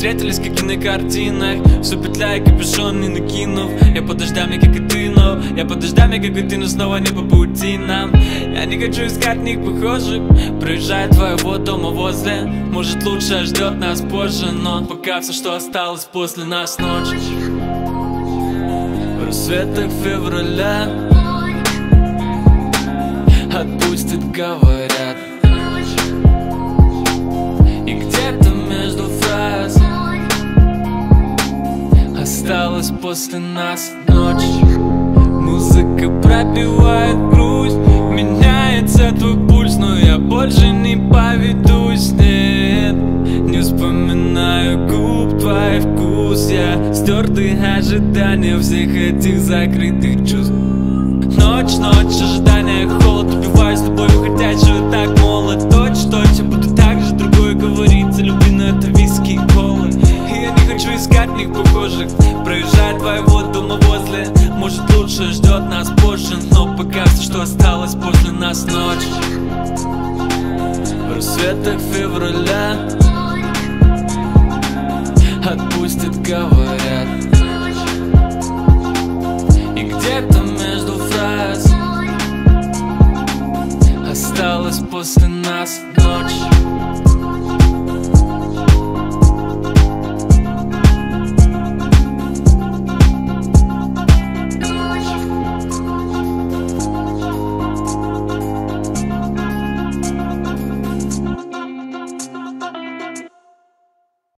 встретились как и на картинах, все петляя капюшон не накинув. Я под дождями, как и ты, но я под дождями, как и ты, но снова не по пути нам. Я не хочу искать них похожих, проезжает твоего дома возле. Может лучше ждет нас позже, но пока все, что осталось после нас, ночь. В рассветах февраля отпустит, говорят. И где-то между фраз осталась после нас ночь. Музыка пробивает грусть, меняется твой пульс, но я больше не поведусь, нет. Не вспоминаю губ, твой вкус, я стертые ожидания всех этих закрытых чувств. Ночь, ночь, ожидания, холод, убиваюсь любовью, хотя еще так молод. Точь, я буду так же, другое говорится, люби, но это виски и колы. И я не хочу искать них похожих, проезжает твоего дома возле. Может лучше ждет нас позже, но пока все, что осталось после нас, ночь. В рассветах февраля отпустит, говорят.